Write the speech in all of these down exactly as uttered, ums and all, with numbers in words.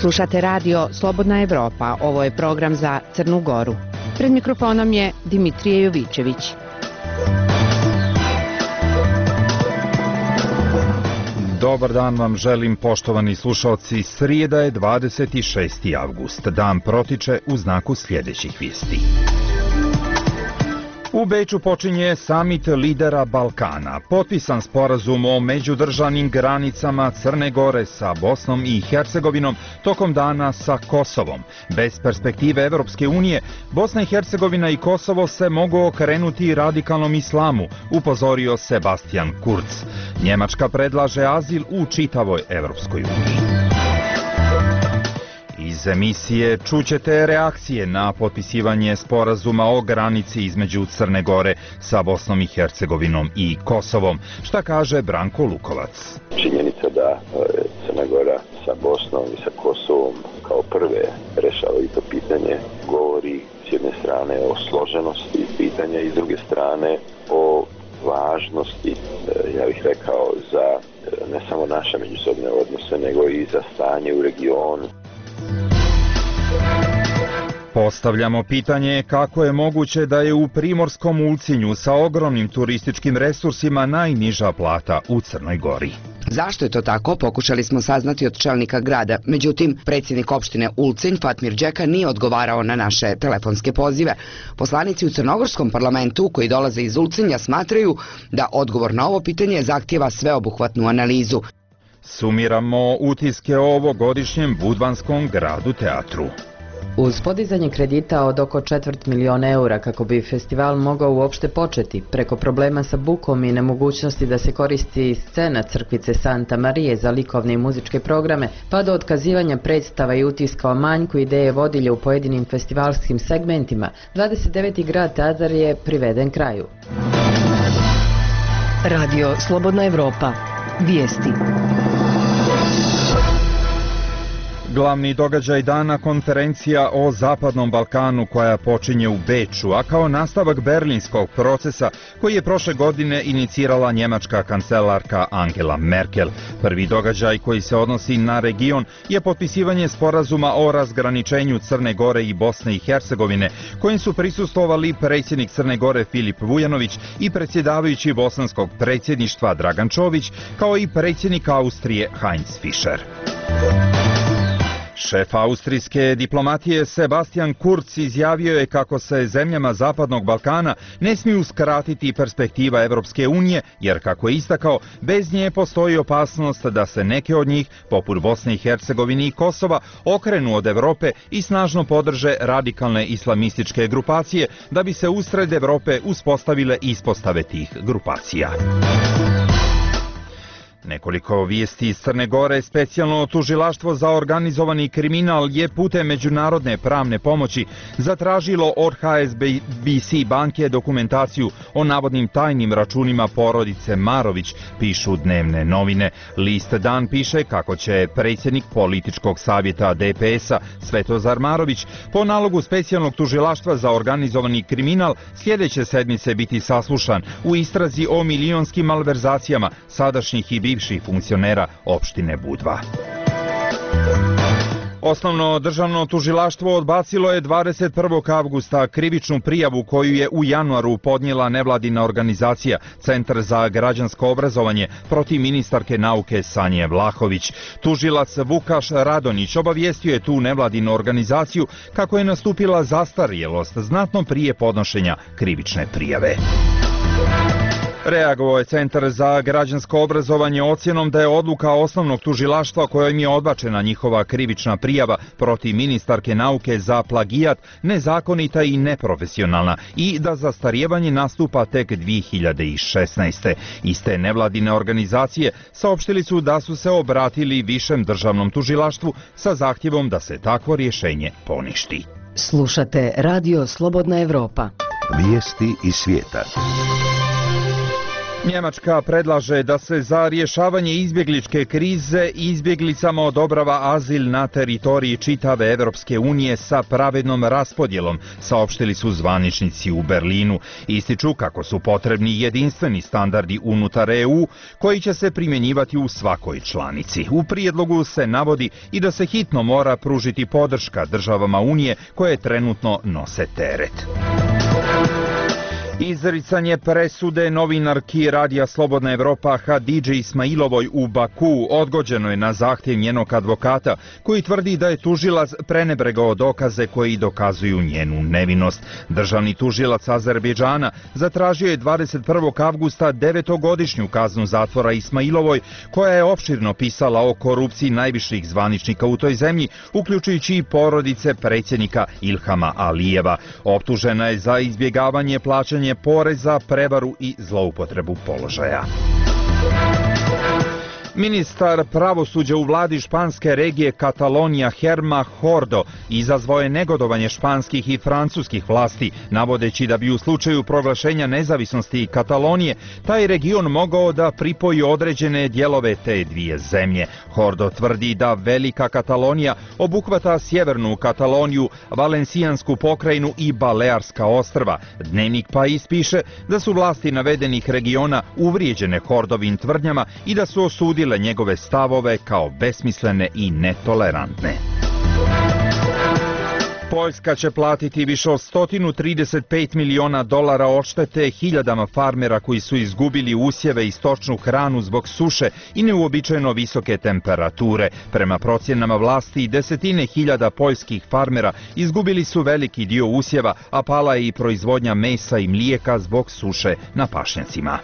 Slušate radio Slobodna Evropa, ovo je program za Crnu Goru. Pred mikrofonom je Dimitrije Jovičević. Dobar dan vam želim, poštovani slušalci. Srijeda je dvadeset šesti avgust. Dan protiče u znaku sljedećih vijesti. U Beču počinje samit lidera Balkana. Potpisan sporazum o međudržavnim granicama Crne Gore sa Bosnom i Hercegovinom, tokom dana sa Kosovom. Bez perspektive Evropske unije, Bosna i Hercegovina i Kosovo se mogu okrenuti radikalnom islamu, upozorio Sebastian Kurz. Njemačka predlaže azil u čitavoj Evropskoj uniji. Iz emisije čućete reakcije na potpisivanje sporazuma o granici između Crne Gore sa Bosnom i Hercegovinom i Kosovom. Šta kaže Branko Lukovac? Činjenica da Crna Gora sa Bosnom i sa Kosovom kao prve rešavaju to pitanje govori s jedne strane o složenosti pitanja i s druge strane o važnosti, ja bih rekao, za ne samo naše međusobne odnose, nego i za stanje u regionu. Postavljamo pitanje kako je moguće da je u Primorskom Ulcinju sa ogromnim turističkim resursima najniža plata u Crnoj Gori. Zašto je to tako, pokušali smo saznati od čelnika grada. Međutim, predsjednik opštine Ulcinj, Fatmir Đeka, nije odgovarao na naše telefonske pozive. Poslanici u crnogorskom parlamentu koji dolaze iz Ulcinja smatraju da odgovor na ovo pitanje zahtijeva sveobuhvatnu analizu. Sumiramo utiske o ovogodišnjem budvanskom gradu teatru. Uz podizanje kredita od oko četvrt miliona eura kako bi festival mogao uopšte početi, preko problema sa bukom i nemogućnosti da se koristi scena crkvice Santa Marije za likovne i muzičke programe, pa do otkazivanja predstava i utiska o manjku ideje vodilje u pojedinim festivalskim segmentima, dvadeset deveti grad teatar je priveden kraju. Radio Slobodna Evropa. Vijesti. Glavni događaj dana konferencija o Zapadnom Balkanu koja počinje u Beču, a kao nastavak berlinskog procesa koji je prošle godine inicirala njemačka kancelarka Angela Merkel. Prvi događaj koji se odnosi na region je potpisivanje sporazuma o razgraničenju Crne Gore i Bosne i Hercegovine, kojim su prisustvovali predsjednik Crne Gore Filip Vujanović i predsjedavajući bosanskog predsjedništva Dragan Čović, kao i predsjednik Austrije Heinz Fischer. Šef austrijske diplomatije Sebastian Kurz izjavio je kako se zemljama Zapadnog Balkana ne smiju skratiti perspektiva Evropske unije, jer kako je istakao, bez nje postoji opasnost da se neke od njih, poput Bosne i Hercegovine i Kosova, okrenu od Evrope i snažno podrže radikalne islamističke grupacije da bi se usred Evrope uspostavile ispostave tih grupacija. Nekoliko vijesti iz Crne Gore. Specijalno tužilaštvo za organizovani kriminal je putem međunarodne pravne pomoći zatražilo od H S B C banke dokumentaciju o navodnim tajnim računima porodice Marović, pišu dnevne novine. List Dan piše kako će predsjednik političkog savjeta D P S-a Svetozar Marović po nalogu specijalnog tužilaštva za organizovani kriminal sljedeće sedmice biti saslušan u istrazi o milionskim malverzacijama sadašnjih i bivših funkcionera opštine Budva. Osnovno državno tužilaštvo odbacilo je dvadeset prvog avgusta krivičnu prijavu koju je u januaru podnijela nevladina organizacija Centar za građansko obrazovanje protiv ministarke nauke Sanje Vlahović. Tužilac Vukaš Radonjić obavijestio je tu nevladinu organizaciju kako je nastupila zastarjelost znatno prije podnošenja krivične prijave. Reagovao je Centar za građansko obrazovanje ocjenom da je odluka osnovnog tužilaštva kojom je odbačena njihova krivična prijava protiv ministarke nauke za plagijat nezakonita i neprofesionalna i da zastarijevanje nastupa tek dvije hiljade šesnaeste. Iste nevladine organizacije saopštili su da su se obratili višem državnom tužilaštvu sa zahtjevom da se takvo rješenje poništi. Slušate Radio Slobodna Evropa. Vijesti iz svijeta. Njemačka predlaže da se za rješavanje izbjegličke krize izbjeglicama odobrava azil na teritoriji čitave Evropske unije sa pravednom raspodjelom, saopštili su zvaničnici u Berlinu. Ističu kako su potrebni jedinstveni standardi unutar E U koji će se primjenjivati u svakoj članici. U prijedlogu se navodi i da se hitno mora pružiti podrška državama Unije koje trenutno nose teret. Izricanje presude novinarki Radija Slobodna Evropa Hadidži Ismailovoj u Baku odgođeno je na zahtjev njenog advokata, koji tvrdi da je tužilac prenebregao dokaze koji dokazuju njenu nevinost. Državni tužilac Azerbejdžana zatražio je dvadeset prvog avgusta devetogodišnju kaznu zatvora Ismailovoj, koja je opširno pisala o korupciji najviših zvaničnika u toj zemlji, uključujući i porodice predsjednika Ilhama Alijeva. Optužena je za izbjegavanje plaćanja poreza, prevaru i zloupotrebu položaja. Ministar pravosuđa u vladi španske regije Katalonija Herma Jordo izazvao je negodovanje španskih i francuskih vlasti, navodeći da bi u slučaju proglašenja nezavisnosti Katalonije taj region mogao da pripoji određene dijelove te dvije zemlje. Jordo tvrdi da Velika Katalonija obuhvata sjevernu Kataloniju, Valencijansku pokrajinu i Balearska ostrva. Dnevnik Pais piše da su vlasti navedenih regiona uvrijeđene Jordovim tvrdnjama i da su osudili njegove stavove kao besmislene i netolerantne. Poljska će platiti više od sto trideset pet miliona dolara odštete hiljadama farmera koji su izgubili usjeve i stočnu hranu zbog suše i neuobičajeno visoke temperature. Prema procjenama vlasti, desetine hiljada poljskih farmera izgubili su veliki dio usjeva, a pala je i proizvodnja mesa i mlijeka zbog suše na pašnjacima.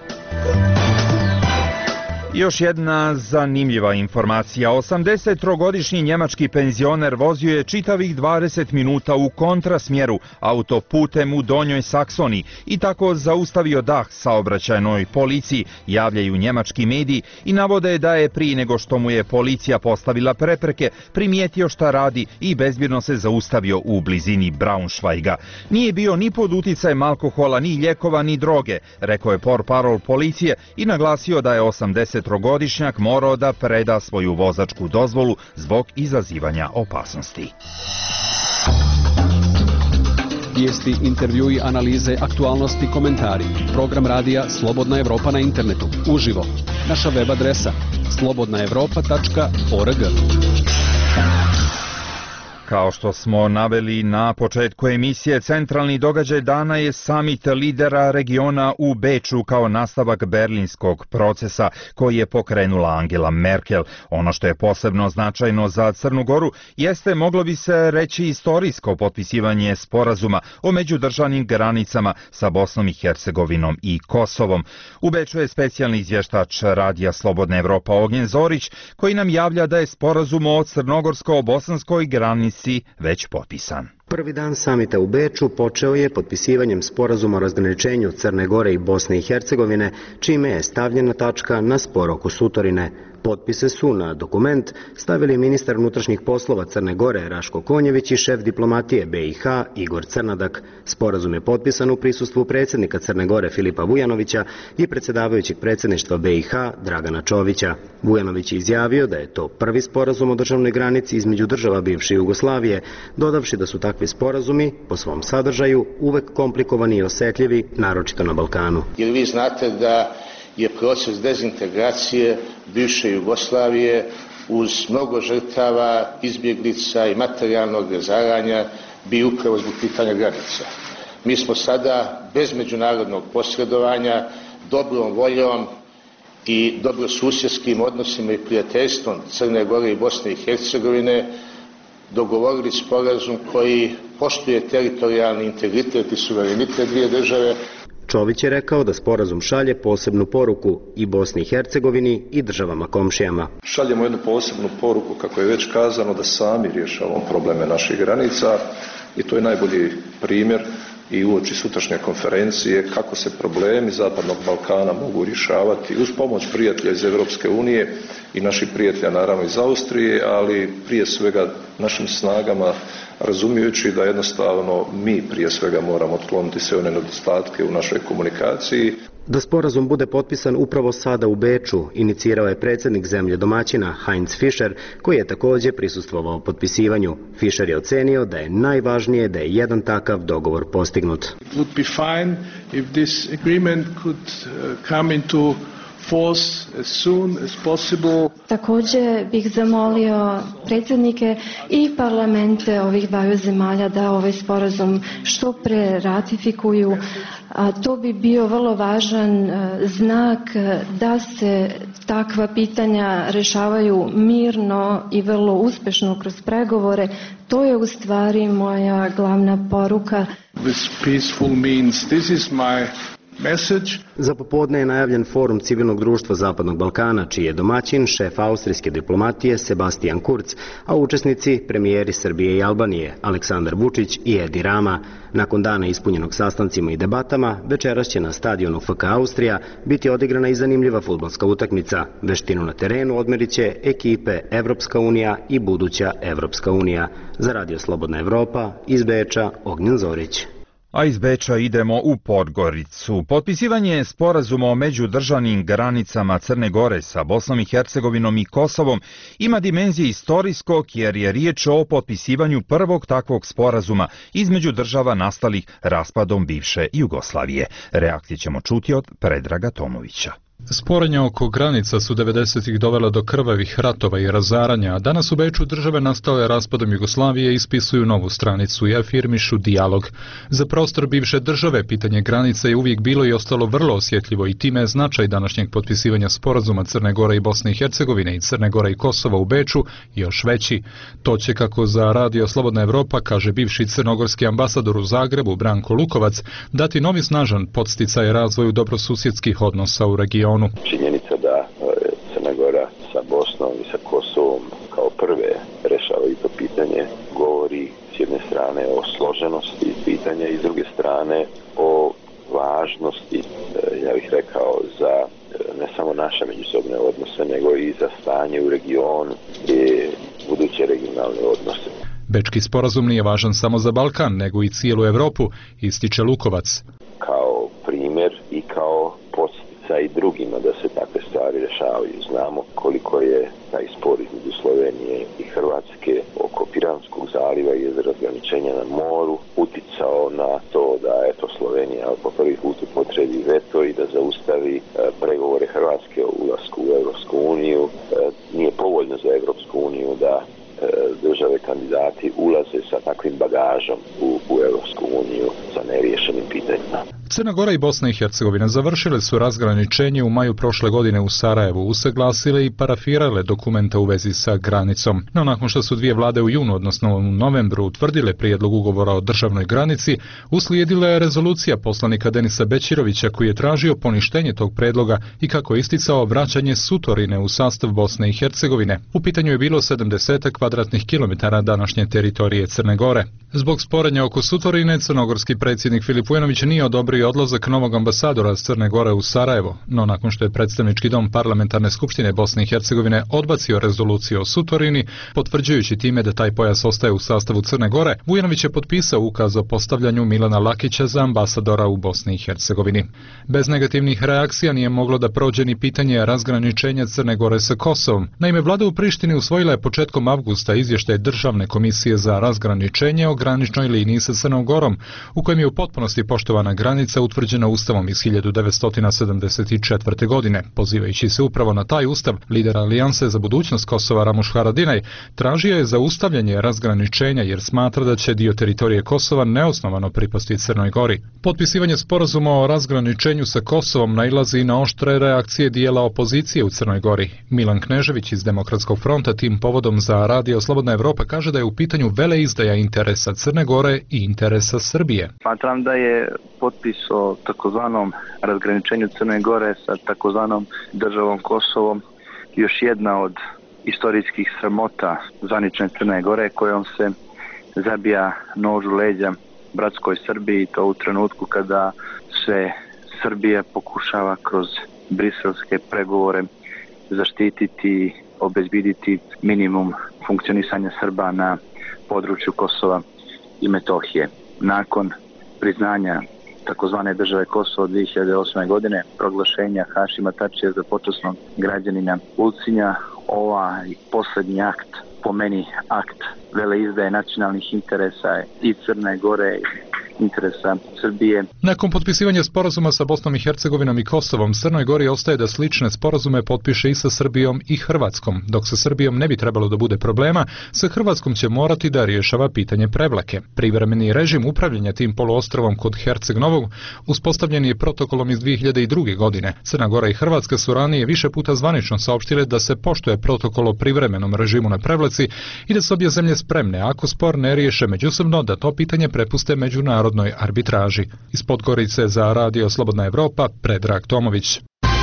Još jedna zanimljiva informacija. osamdesettrogodišnji njemački penzioner vozio je čitavih dvadeset minuta u kontrasmjeru autoputem u Donjoj Saksoniji i tako zaustavio dah saobraćajnoj policiji, javljaju njemački mediji i navode da je prije nego što mu je policija postavila prepreke primijetio šta radi i bezbirno se zaustavio u blizini Braunschweiga. Nije bio ni pod uticajem alkohola, ni lijekova, ni droge, rekao je portparol policije i naglasio da je osamdesettrogodišnjak morao da preda svoju vozačku dozvolu zbog izazivanja opasnosti. Vijesti, intervjui, analize, aktualnosti, komentari. Program radija Slobodna Evropa na internetu. Uživo. Naša web adresa slobodna evropa tačka org. Kao što smo naveli na početku emisije, centralni događaj dana je samit lidera regiona u Beču kao nastavak berlinskog procesa koji je pokrenula Angela Merkel. Ono što je posebno značajno za Crnu Goru jeste, moglo bi se reći, istorijsko potpisivanje sporazuma o međudržavnim granicama sa Bosnom i Hercegovinom i Kosovom. U Beču je specijalni izvještač Radija Slobodna Evropa Ognjen Zorić koji nam javlja da je sporazum o crnogorsko-bosanskoj granici već potpisan. Prvi dan samita u Beču počeo je potpisivanjem sporazuma o razgraničenju Crne Gore i Bosne i Hercegovine, čime je stavljena tačka na spor oko Sutorine. Potpise su na dokument stavili ministar unutrašnjih poslova Crne Gore Raško Konjević i šef diplomatije B i H Igor Crnadak. Sporazum je potpisan u prisustvu predsjednika Crne Gore Filipa Vujanovića i predsjedavajućeg predsjedništva B i H Dragana Čovića. Vujanović je izjavio da je to prvi sporazum o državnoj granici između država bivše Jugoslavije, dodavši da su takvi sporazumi po svom sadržaju uvek komplikovani i osjetljivi, naročito na Balkanu. Jer vi znate da je proces dezintegracije bivše Jugoslavije uz mnogo žrtava, izbjeglica i materijalnog razaranja bio upravo zbog pitanja granica. Mi smo sada bez međunarodnog posredovanja, dobrom voljom i dobrosusjedskim odnosima i prijateljstvom Crne Gore i Bosne i Hercegovine dogovorili sporazum koji poštuje teritorijalni integritet i suverenitet dvije države. Čović je rekao da sporazum šalje posebnu poruku i Bosni i Hercegovini i državama komšijama. Šaljemo jednu posebnu poruku, kako je već kazano, da sami rješavamo probleme naših granica i to je najbolji primjer i uoči sutrašnje konferencije kako se problemi Zapadnog Balkana mogu rješavati uz pomoć prijatelja iz Europske unije i naših prijatelja naravno iz Austrije, ali prije svega našim snagama, razumijući da jednostavno mi prije svega moramo otkloniti sve one nedostatke u našoj komunikaciji. Da sporazum bude potpisan upravo sada u Beču, inicirao je predsjednik zemlje domaćina Heinz Fischer, koji je također prisustvovao potpisivanju. Fischer je ocenio da je najvažnije da je jedan takav dogovor postignut. It would be fine if this agreement could come into force as soon as possible. Također bih zamolio predsjednike i parlamente ovih dvaju zemalja da ovaj sporazum što pre ratifikuju. A to bi bio vrlo važan znak da se takva pitanja rešavaju mirno i vrlo uspešno kroz pregovore. To je u stvari moja glavna poruka. This peaceful means this is my message. Za popodne je najavljen forum civilnog društva Zapadnog Balkana, čiji je domaćin šef austrijske diplomatije Sebastian Kurz, a učesnici premijeri Srbije i Albanije Aleksandar Vučić i Edi Rama. Nakon dana ispunjenog sastancima i debatama, večeras će na stadionu F K Austrija biti odigrana i zanimljiva fudbalska utakmica. Veštinu na terenu odmerit će ekipe Evropska unija i buduća Evropska unija. Za Radio Slobodna Evropa, iz Beča, Ognjen Zorić. A iz Beča idemo u Podgoricu. Potpisivanje sporazuma o međudržavnim granicama Crne Gore sa Bosnom i Hercegovinom i Kosovom ima dimenzije istorijskog jer je riječ o potpisivanju prvog takvog sporazuma između država nastalih raspadom bivše Jugoslavije. Reakcije ćemo čuti od Predraga Tomovića. Sporenja oko granica su devedesetih dovela do krvavih ratova i razaranja, a danas u Beču države nastale raspadom Jugoslavije ispisuju novu stranicu i afirmišu dijalog. Za prostor bivše države pitanje granica je uvijek bilo i ostalo vrlo osjetljivo i time je značaj današnjeg potpisivanja sporazuma Crne Gore i Bosne i Hercegovine i Crne Gore i Kosova u Beču još veći. To će, kako za Radio Slobodna Evropa kaže bivši crnogorski ambasador u Zagrebu Branko Lukovac, dati novi snažan podsticaj razvoju dobrosusjedskih odnosa u regionu. Činjenica da Crna Gora sa Bosnom i sa Kosovom kao prve rešavaju to pitanje govori s jedne strane o složenosti pitanja i s druge strane o važnosti, ja bih rekao, za ne samo naše međusobne odnose, nego i za stanje u regionu i buduće regionalne odnose. Bečki sporazum nije važan samo za Balkan, nego i cijelu Evropu, ističe Lukovac. Kao primjer i kao podstica i drugima da se takve stvari rešavaju. Znamo koliko je taj spor između Slovenije i Hrvatske oko Piranskog zaliva i razgraničenja na moru uticao na to da eto Slovenija po prvi put upotrebi veto i da zaustavi e, pregovore Hrvatske o ulasku u Evropsku uniju. E, nije povoljno za Evropsku uniju da e, države kandidati ulaze sa takvim bagažom u, u Evropsku uniju sa neriješenim pitanjima. Crna Gora i Bosna i Hercegovina završile su razgraničenje u maju prošle godine u Sarajevu, usaglasile i parafirale dokumenta u vezi sa granicom. No nakon što su dvije vlade u junu, odnosno u novembru, utvrdile prijedlog ugovora o državnoj granici, uslijedila je rezolucija poslanika Denisa Bećirovića koji je tražio poništenje tog predloga i kako je isticao vraćanje Sutorine u sastav Bosne i Hercegovine. U pitanju je bilo sedamdeset kvadratnih kilometara današnje teritorije Crne Gore. Zbog sporenja oko Sutorine, crnogorski predsjednik Filip Vujanović nije odobrio odlazak novog ambasadora s Crne Gore u Sarajevo, no nakon što je predstavnički dom parlamentarne skupštine Bosne i Hercegovine odbacio rezoluciju o Sutorini, potvrđujući time da taj pojas ostaje u sastavu Crne Gore, Vujanović je potpisao ukaz o postavljanju Milana Lakića za ambasadora u Bosni i Hercegovini. Bez negativnih reakcija nije moglo da prođe ni pitanje razgraničenja Crne Gore sa Kosovom. Naime, vlada u Prištini usvojila je početkom avgusta izvještaj Državne komisije za razgraničenje o graničnoj liniji sa Crnom Gorom, u kojem je u potpunosti poštovana granica utvrđena Ustavom iz hiljadu devetsto sedamdeset četvrte. godine. Pozivajući se upravo na taj ustav, lider Alijanse za budućnost Kosova Ramuš Haradinaj tražio je zaustavljanje razgraničenja jer smatra da će dio teritorije Kosova neosnovano pripasti Crnoj Gori. Potpisivanje sporazuma o razgraničenju sa Kosovom nailazi i na oštre reakcije dijela opozicije u Crnoj Gori. Milan Knežević iz Demokratskog fronta tim povodom za Radio Slobodna Evropa kaže da je u pitanju veleizdaja interesa Crne Gore i interesa Srbije. Smatram da je potpis o takozvanom razgraničenju Crne Gore sa takozvanom državom Kosovom još jedna od istorijskih sramota zvanične Crne Gore kojom se zabija nož u leđa bratskoj Srbiji, to u trenutku kada se Srbija pokušava kroz briselske pregovore zaštititi, obezbediti minimum funkcionisanja Srba na području Kosova i Metohije. Nakon priznanja takozvane države Kosovo dvije hiljade osme godine, proglašenja Hašima Tačija za počasnog građanina Ulcinja. Ovaj posljednji akt, po meni akt veleizdaje nacionalnih interesa i Crne Gore, interesa Srbije. Nakon potpisivanja sporazuma sa Bosnom i Hercegovinom i Kosovom, Crnoj Gori ostaje da slične sporazume potpiše i sa Srbijom i Hrvatskom. Dok sa Srbijom ne bi trebalo da bude problema, sa Hrvatskom će morati da rješava pitanje Prevlake. Privremeni režim upravljanja tim poluostrovom kod Herceg Novog uspostavljen je protokolom iz dvije hiljade druge. godine. Crna Gora i Hrvatska su ranije više puta zvanično saopštile da se poštuje protokol o privremenom režimu na Prevlaci i da su obje zemlje spremne, ako spor ne riješe međusobno, da to pitanje prepuste međunarodnoj arbitraži. Iz Podgorice za Radio Slobodna Evropa, Predrag Tomović.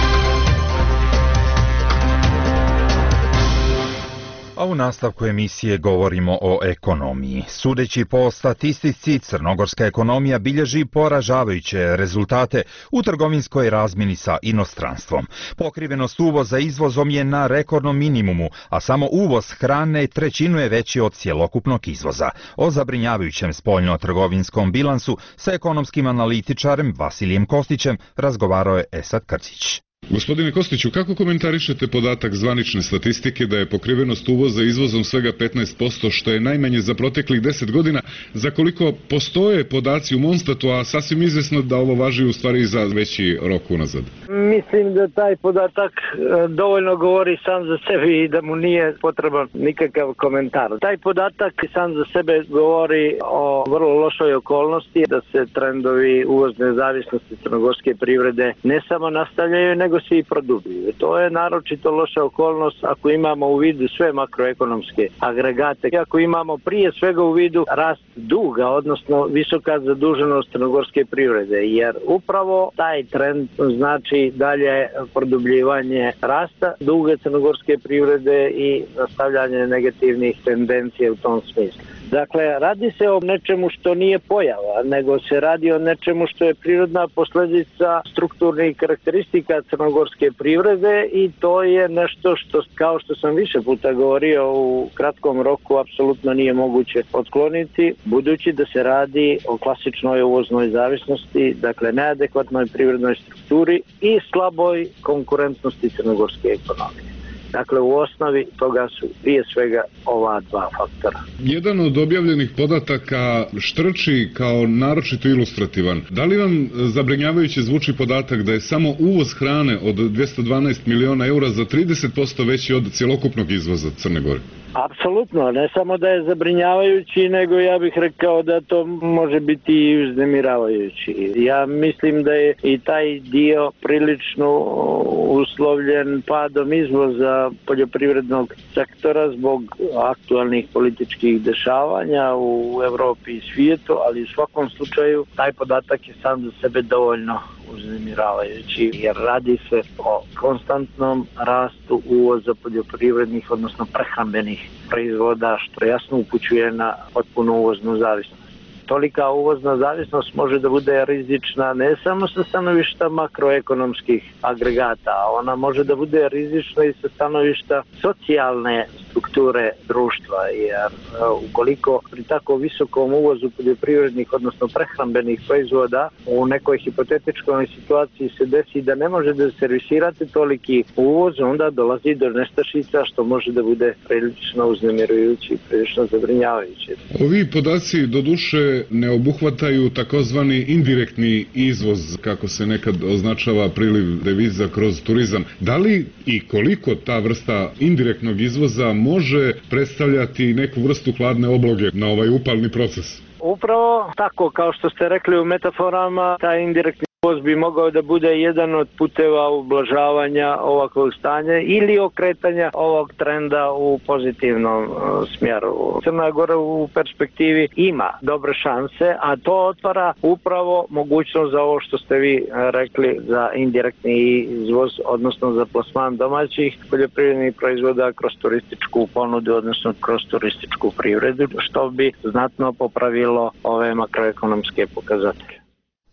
A u nastavku emisije govorimo o ekonomiji. Sudeći po statistici, crnogorska ekonomija bilježi poražavajuće rezultate u trgovinskoj razmjeni sa inostranstvom. Pokrivenost uvoza izvozom je na rekordnom minimumu, a samo uvoz hrane trećinu je veći od cjelokupnog izvoza. O zabrinjavajućem spoljno-trgovinskom bilansu sa ekonomskim analitičarem Vasilijem Kostićem razgovarao je Esad Krcić. Gospodine Kostiću, kako komentarišete podatak zvanične statistike da je pokrivenost uvoza izvozom svega petnaest posto, što je najmanje za proteklih deset godina, za koliko postoje podaci u Monstatu, a sasvim izvjesno da ovo važi u stvari za veći rok unazad? Mislim da taj podatak dovoljno govori sam za sebe i da mu nije potreban nikakav komentar. Taj podatak sam za sebe govori o vrlo lošoj okolnosti da se trendovi uvozne zavisnosti crnogorske privrede ne samo nastavljaju, nego se i produbljuju. To je naročito loša okolnost ako imamo u vidu sve makroekonomske agregate, ako imamo prije svega u vidu rast duga, odnosno visoka zaduženost crnogorske privrede, jer upravo taj trend znači dalje produbljivanje rasta duga crnogorske privrede i nastavljanje negativnih tendencija u tom smislu. Dakle, radi se o nečemu što nije pojava, nego se radi o nečemu što je prirodna posljedica strukturnih karakteristika crnogorske privrede i to je nešto što, kao što sam više puta govorio, u kratkom roku apsolutno nije moguće otkloniti, budući da se radi o klasičnoj uvoznoj zavisnosti, dakle neadekvatnoj privrednoj strukturi i slaboj konkurentnosti crnogorske ekonomije. Dakle, u osnovi toga su prije svega ova dva faktora. Jedan od objavljenih podataka štrči kao naročito ilustrativan. Da li vam zabrinjavajuće zvuči podatak da je samo uvoz hrane od dvjesto dvanaest miliona eura za trideset posto veći od cjelokupnog izvoza Crne Gore? Apsolutno, ne samo da je zabrinjavajući, nego ja bih rekao da to može biti i uznemiravajući. Ja mislim da je i taj dio prilično uslovljen padom izvoza poljoprivrednog sektora zbog aktualnih političkih dešavanja u Evropi i svijetu, ali u svakom slučaju taj podatak je sam za sebe dovoljno uznemiravajući, jer radi se o konstantnom rastu uvoza poljoprivrednih, odnosno prehrambenih proizvoda, što jasno upućuje na potpunu uvoznu zavisnost. Tolika uvozna zavisnost može da bude rizična ne samo sa stanovišta makroekonomskih agregata, ona može da bude rizična i sa stanovišta socijalne strukture društva, jer ukoliko pri tako visokom uvozu poljoprivrednih, odnosno prehrambenih proizvoda u nekoj hipotetičkoj situaciji se desi da ne može da servisirate toliki uvoz, onda dolazi do nestašica, što može da bude prilično uznemirujući i prilično zabrinjavajući. Ovi podaci doduše ne obuhvataju takozvani indirektni izvoz, kako se nekad označava priliv deviza kroz turizam. Da li i koliko ta vrsta indirektnog izvoza može predstavljati neku vrstu hladne obloge na ovaj upalni proces? Upravo tako, kao što ste rekli u metaforama, taj indirektni uvoz bi mogao da bude jedan od puteva ublažavanja ovakvog stanja ili okretanja ovog trenda u pozitivnom uh, smjeru. Crna Gora u perspektivi ima dobre šanse, a to otvara upravo mogućnost za ovo što ste vi rekli, za indirektni izvoz, odnosno za plasman domaćih poljoprivrednih proizvoda kroz turističku ponudu, odnosno kroz turističku privredu, što bi znatno popravilo ove makroekonomske pokazatelje.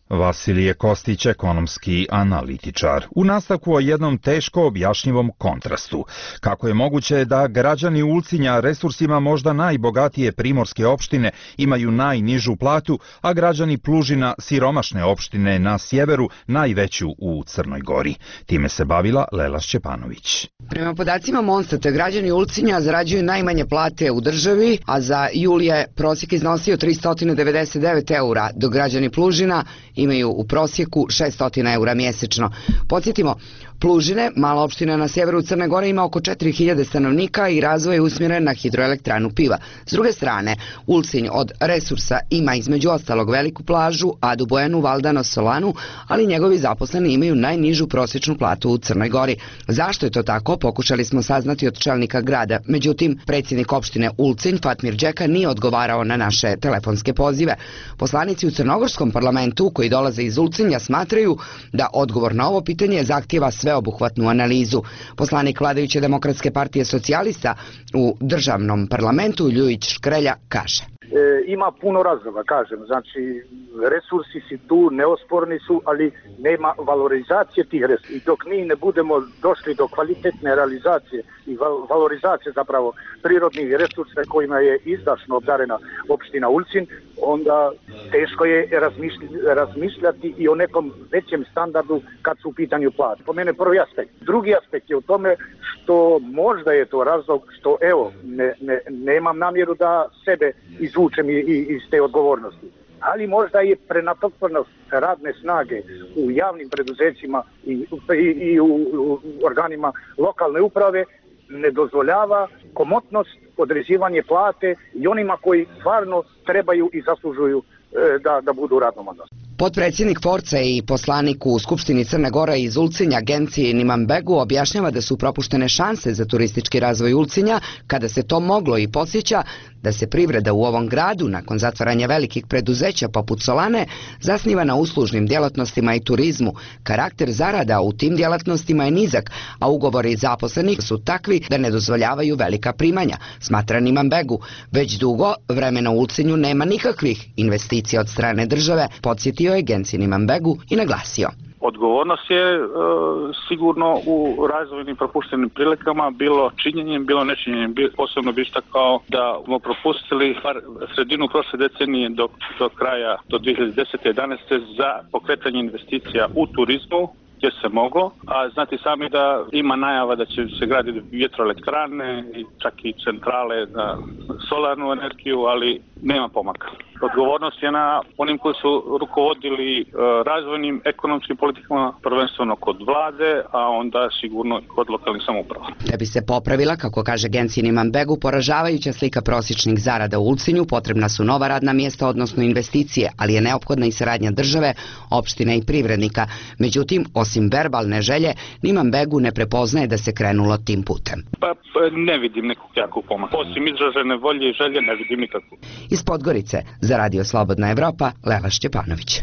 Vasilije Kostić, ekonomski analitičar. U nastavku o jednom teško objašnjivom kontrastu. Kako je moguće da građani Ulcinja resursima možda najbogatije primorske opštine imaju najnižu platu, a građani Plužina siromašne opštine na sjeveru najveću u Crnoj Gori? Time se bavila Lela Šćepanović. Prema podacima Monstate, građani Ulcinja zarađuju najmanje plate u državi, a za jul je prosjek iznosio tristo devedeset devet eura, dok građani Plužina imaju u prosjeku šesto eura mjesečno. Podsjetimo, Plužine, mala opština na sjeveru Crne Gore, ima oko četiri hiljade stanovnika i razvoj je usmjeren na hidroelektranu Piva. S druge strane, Ulcinj od resursa ima između ostalog veliku plažu, Adu Bojanu, Valdano, Solanu, ali njegovi zaposleni imaju najnižu prosječnu platu u Crnoj Gori. Zašto je to tako, pokušali smo saznati od čelnika grada. Međutim, predsjednik opštine Ulcinj, Fatmir Džeka, nije odgovarao na naše telefonske pozive. Poslanici u crnogorskom parlamentu koji dolaze iz Ulcinja smatraju da odgovor na ovo pitanje zahtijeva sveobuhvatnu analizu. Poslanik vladajuće demokratske partije socijalista u državnom parlamentu Ljujić Škrelja kaže: E, ima puno razloga, kažem, znači resursi si tu, neosporni su, ali nema valorizacije tih resursa. I dok mi ne budemo došli do kvalitetne realizacije i val valorizacije zapravo prirodnih resursa kojima je izdašno obdarena opština Ulcinj, onda teško je razmišljati, razmišljati i o nekom većem standardu kad su u pitanju plate. Po mene prvi aspekt. Drugi aspekt je u tome što možda je to razlog što, evo, ne, ne, nemam namjeru da sebe izvučem iz te odgovornosti. Ali možda je prenatopljenost radne snage u javnim preduzećima i, i, i u, u organima lokalne uprave ne dozvoljava komotnost, određivanje plate i onima koji stvarno trebaju i zaslužuju e, da, da budu u radnom odnosu. Potpredsjednik Force i poslanik u Skupštini Crne Gore iz Ulcinja, Agenciji Nimambegu, objašnjava da su propuštene šanse za turistički razvoj Ulcinja kada se to moglo i podsjeća da se privreda u ovom gradu, nakon zatvaranja velikih preduzeća poput Solane, zasniva na uslužnim djelatnostima i turizmu. Karakter zarada u tim djelatnostima je nizak, a ugovori zaposlenih su takvi da ne dozvoljavaju velika primanja, smatra Nimambegu. Već dugo vremena u Ulcinju nema nikakvih investicija od strane države, podsjetio je Agenciji Nimambegu i naglasio: odgovornost je e, sigurno u razvojnim propuštenim prilikama, bilo činjenjem, bilo nečinjenjem. Posebno bi istakao da smo propustili sredinu prošle decenije do, do kraja, do dvije hiljade desete jedanaeste za pokretanje investicija u turizmu, gdje se moglo, a znate sami da ima najava da će se graditi vjetroelektrane i čak i centrale na solarnu energiju, ali nema pomaka. Odgovornost je na onim koji su rukovodili e, razvojnim ekonomskim politikama, prvenstveno kod vlade, a onda sigurno kod lokalnih samouprava. Da bi se popravila, kako kaže Agenciji Nimambegu, poražavajuća slika prosječnih zarada u Ulcinju, potrebna su nova radna mjesta, odnosno investicije, ali je neophodna i saradnja države, opštine i privrednika. Međutim, osim verbalne želje, Nimambegu ne prepoznaje da se krenulo tim putem. Pa ne vidim nekog jakog pomaka. Osim izražene volje i želje ne vidim nikakvu. Iz Podgorice, za Radio Slobodna Evropa, Lela Šćepanović.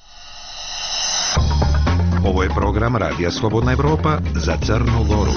Ovo je program Radija Slobodna Evropa za Crnu Goru.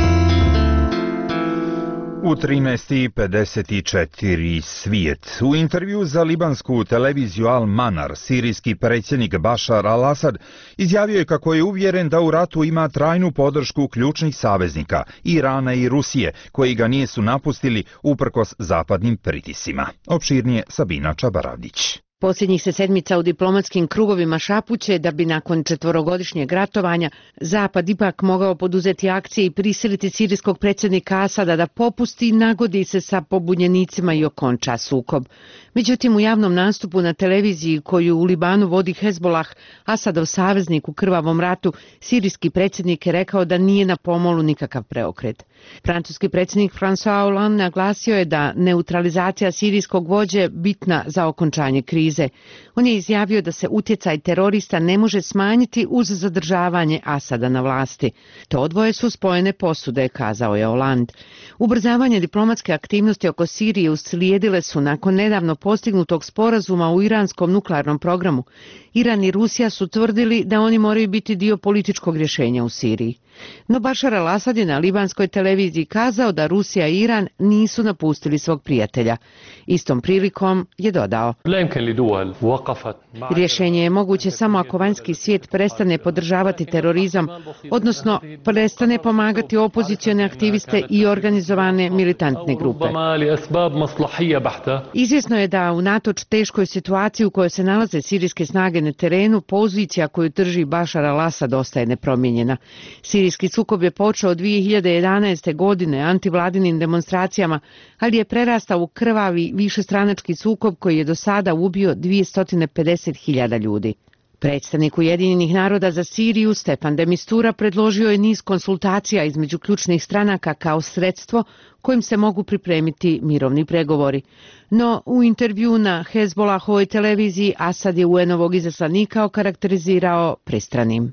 U trinaest i pedeset četiri svijet. U intervju za libansku televiziju Al Manar, sirijski predsjednik Bašar al-Asad izjavio je kako je uvjeren da u ratu ima trajnu podršku ključnih saveznika, Irana i Rusije, koji ga nisu napustili uprkos zapadnim pritisima. Opširnije Sabina Čabaradić. Posljednjih se sedmica u diplomatskim krugovima šapuće da bi nakon četvorogodišnjeg ratovanja Zapad ipak mogao poduzeti akcije i prisiliti sirijskog predsjednika Asada da popusti i nagodi se sa pobunjenicima i okonča sukob. Međutim, u javnom nastupu na televiziji koju u Libanu vodi Hezbolah, Asadov saveznik u krvavom ratu, sirijski predsjednik je rekao da nije na pomolu nikakav preokret. Francuski predsjednik François Hollande naglasio je da neutralizacija sirijskog vođe bitna za okončanje krize. On je izjavio da se utjecaj terorista ne može smanjiti uz zadržavanje Asada na vlasti. To dvoje su spojene posude, kazao je Hollande. Ubrzavanje diplomatske aktivnosti oko Sirije uslijedile su nakon nedavno postignutog sporazuma u iranskom nuklearnom programu. Iran i Rusija su tvrdili da oni moraju biti dio političkog rješenja u Siriji. No Bašar al-Asad je na libanskoj televiziji kazao da Rusija i Iran nisu napustili svog prijatelja. Istom prilikom je dodao: Rješenje je moguće samo ako vanjski svijet prestane podržavati terorizam, odnosno prestane pomagati opozicione aktiviste i organizovane militantne grupe. Izvjesno je da unatoč teškoj situaciji u kojoj se nalaze sirijske snage na terenu, pozicija koju drži Bašar al-Asad ostaje nepromijenjena. Sirijski sukob je počeo dvije hiljade jedanaeste. godine antivladinim demonstracijama, ali je prerastao u krvavi višestranački sukob koji je do sada ubio dvjesto pedeset hiljada ljudi. Predstavnik Ujedinjenih naroda za Siriju Stefan de Mistura predložio je niz konsultacija između ključnih stranaka kao sredstvo kojim se mogu pripremiti mirovni pregovori. No, u intervju na Hezbollahovoj televiziji Asad je U N-ovog izaslanika okarakterizirao pristranim.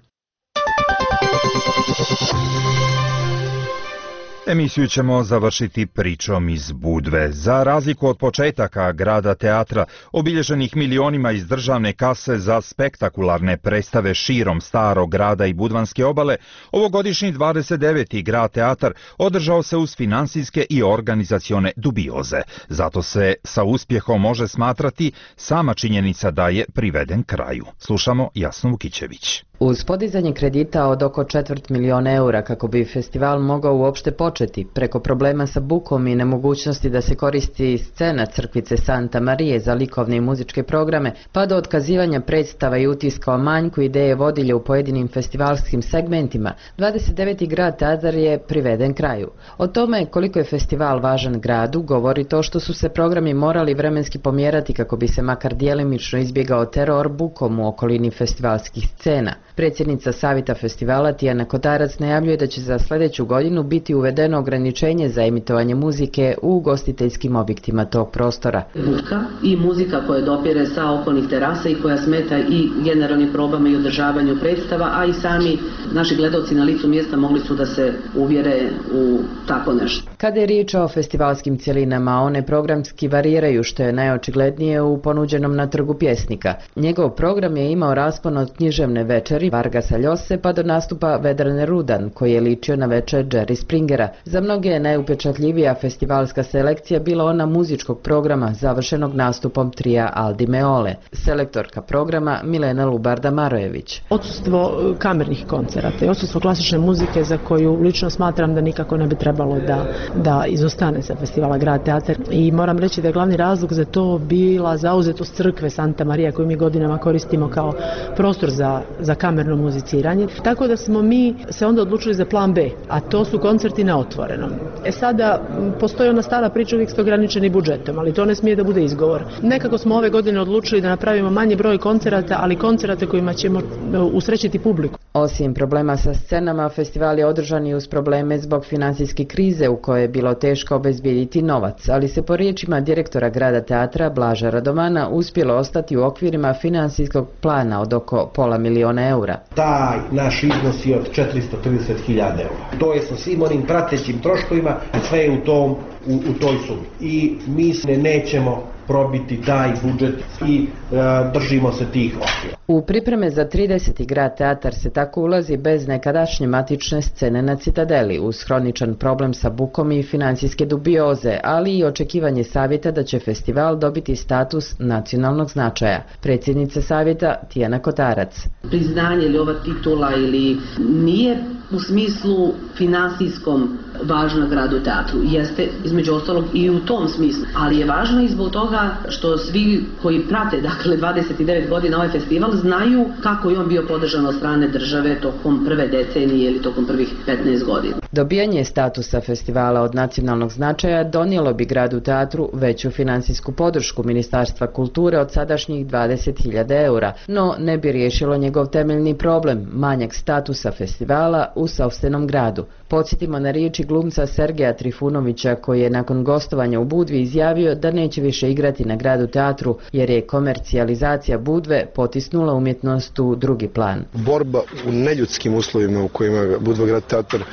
Emisiju ćemo završiti pričom iz Budve. Za razliku od početaka grada teatra, obilježenih milionima iz državne kase za spektakularne predstave širom starog grada i budvanske obale, ovogodišnji dvadeset deveti grad teatar održao se uz finansijske i organizacione dubioze. Zato se sa uspjehom može smatrati sama činjenica da je priveden kraju. Slušamo Jasnu Vukićević. Uz podizanje kredita od oko četvrt milijuna eura kako bi festival mogao uopšte početi, preko problema sa bukom i nemogućnosti da se koristi scena crkvice Santa Marije za likovne i muzičke programe, pa do otkazivanja predstava i utiska o manjku ideje vodilje u pojedinim festivalskim segmentima, dvadeset deveti grad teatar je priveden kraju. O tome koliko je festival važan gradu govori to što su se programi morali vremenski pomjerati kako bi se makar djelimično izbjegao teror bukom u okolini festivalskih scena. Predsjednica Savjeta festivala Tijana Kotarac najavljuje da će za sljedeću godinu biti uvedeno ograničenje za emitovanje muzike u ugostiteljskim objektima tog prostora. Buka i muzika koja dopire sa okolnih terasa i koja smeta i generalnim probama i održavanju predstava, a i sami naši gledalci na licu mjesta mogli su da se uvjere u tako nešto. Kada je riječ o festivalskim cjelinama, one programski variraju, što je najočiglednije u ponuđenom na Trgu pjesnika. Njegov program je imao raspon od književne večeri Vargasa Ljose pa do nastupa Vedrane Rudan, koji je ličio na večer Jerry Springera. Za mnoge je najupečatljivija festivalska selekcija bila ona muzičkog programa, završenog nastupom trija Aldi Meole. Selektorka programa Milena Lubarda-Marojević. Odsustvo kamernih koncerata i odsustvo klasične muzike, za koju lično smatram da nikako ne bi trebalo da, da izostane sa festivala Grad teatar. I moram reći da je glavni razlog za to bila zauzetost crkve Santa Marija, koju mi godinama koristimo kao prostor za, za kamerno muziciranje. Tako da smo mi se onda odlučili za plan B, a to su koncerti na otvorenom. E sada, postoji ona stara priča, uvijek ste ograničeni budžetom, ali to ne smije da bude izgovor. Nekako smo ove godine odlučili da napravimo manji broj koncerata, ali koncerate kojima ćemo usrećiti publiku. Osim problema sa scenama, festival je održan i uz probleme zbog finansijske krize u kojoj je bilo teško obezbijediti novac, ali se po riječima direktora Grada teatra Blaža Radomana uspjelo ostati u okvirima finansijskog plana od oko pola miliona eura. Taj naš iznos je od četiristo trideset hiljada eura. To je sa svim onim pratećim troškovima, sve je u, tom, u, u toj sumi. I mi se nećemo probiti taj budžet i e, držimo se tih okvira. U pripreme za trideseti Grad teatar se tako ulazi bez nekadašnje matične scene na Citadeli, uz hroničan problem sa bukom i financijske dubioze, ali i očekivanje savjeta da će festival dobiti status nacionalnog značaja. Predsjednica savjeta Tijana Kotarac. Priznanje ili ova titula ili nije u smislu finansijskom važna Gradu teatru. Jeste između ostalog i u tom smislu, ali je važno i zbog toga što svi koji prate, dakle dvadeset devet godina ovaj festival, znaju kako je on bio podržan od strane države tokom prve decenije ili tokom prvih petnaest godina. Dobijanje statusa festivala od nacionalnog značaja donijelo bi Gradu teatru veću finansijsku podršku Ministarstva kulture od sadašnjih dvadeset hiljada eura, no ne bi riješilo njegov temeljni problem, manjak statusa festivala u sopstvenom gradu. Podsjetimo na riječi glumca Sergeja Trifunovića, koji je nakon gostovanja u Budvi izjavio da neće više igrati na Gradu teatru jer je komercijalizacija Budve potisnula umjetnost u drugi plan. Borba u neljudskim uslovima u kojima Budva Grad teatar, koji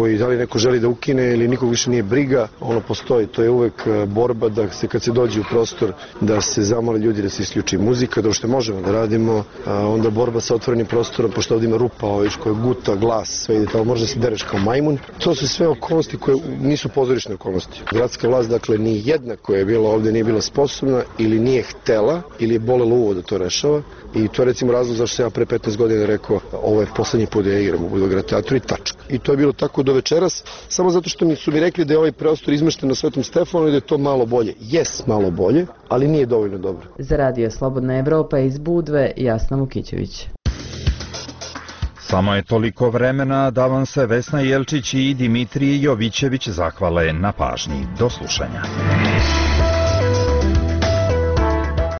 koji da li neko želi da ukine ili nikog više nije briga, ono postoji. To je uvek borba da se kad se dođe u prostor da se zamole ljudi da se isključi muzika, da što možemo da radimo, a onda borba sa otvorenim prostorom, pošto ovdje ima rupa oviš koja guta, glas, sve ide tamo, može da se dereš kao majmun. To su sve okolnosti koje nisu pozorišne okolnosti. Gradska vlast, dakle, ni jedna koja je bila ovdje nije bila sposobna ili nije htela ili je bolelo uvo da to rešava. I to je recimo razlog zašto sam ja pre petnaest godina rekao ovo je poslednji put da ja igram u Budva grad teatru i tačka. I to je bilo tako do večeras, samo zato što mi su mi rekli da je ovaj prostor izmešten na Svetom Stefanu i da je to malo bolje. Jes, malo bolje, ali nije dovoljno dobro. Za Radio Slobodna Evropa iz Budve, Jasna Vukićević. Samo je toliko vremena da vam se Vesna Jelčić i Dimitrije Jovićević zahvale na pažnji. Do slušanja.